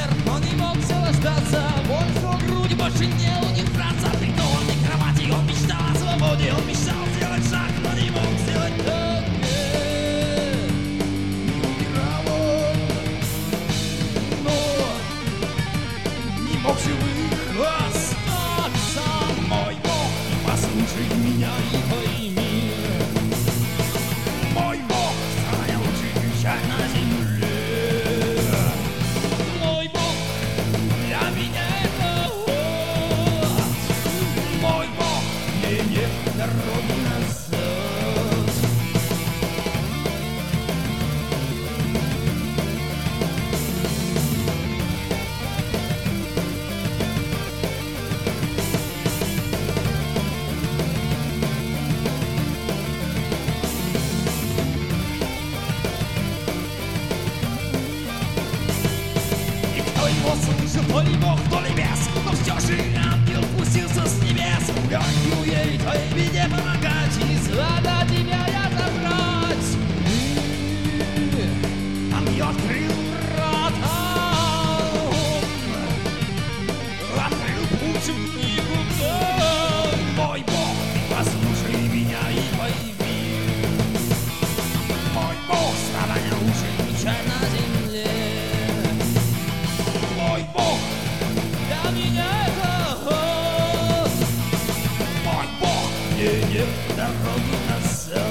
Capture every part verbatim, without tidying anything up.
вверх, но не мог наслаждаться. Больше груди больше не удержаться. Притонной кровати он мечтал о свободе. Он мечтал сделать шаг, но не мог сделать так. Не умирал он, но не мог живых остаться. Мой Бог, послушай меня и пойми. Мой Бог, самая лучшая печаль на земле. Мой Бог, для меня это вот. Мой Бог, мне нет дороги назад. Его слышал то ли Бог, то ли бес, но все же ангел пустился с небес. Как ей твоей беде помогать и слова тебя я забрать. И ангел открыл врата, открыл путь никуда. Мой Бог, послушай меня и пойми. Мой Бог, самая лучшая печаль на земле. Мой Бог, для меня это вот. Мой Бог, мне нет дороги назад.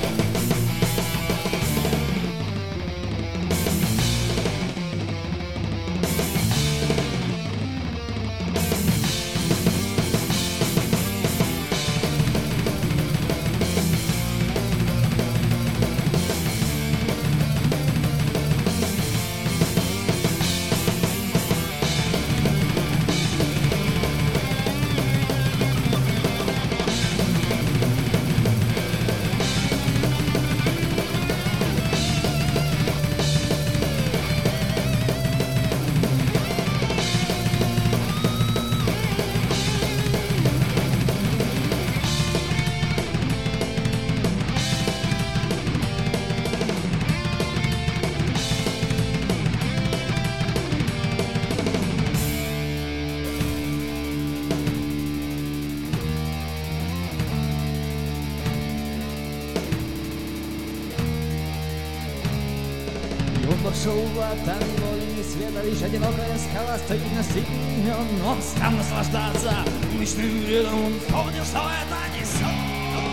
Он пошел в ад, там его и света, лишь одинокая скала стоит на стене. Он, он стал наслаждаться уличным рядом, он понял, что это не сон.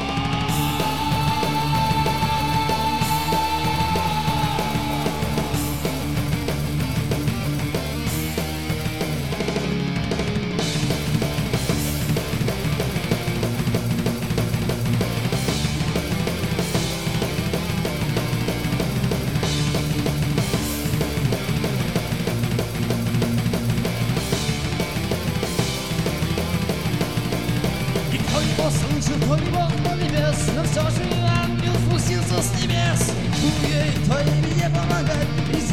Слышит то ли Бог, то ли бес, но все же ангел спустился с небес. Ей твоей беде помогать.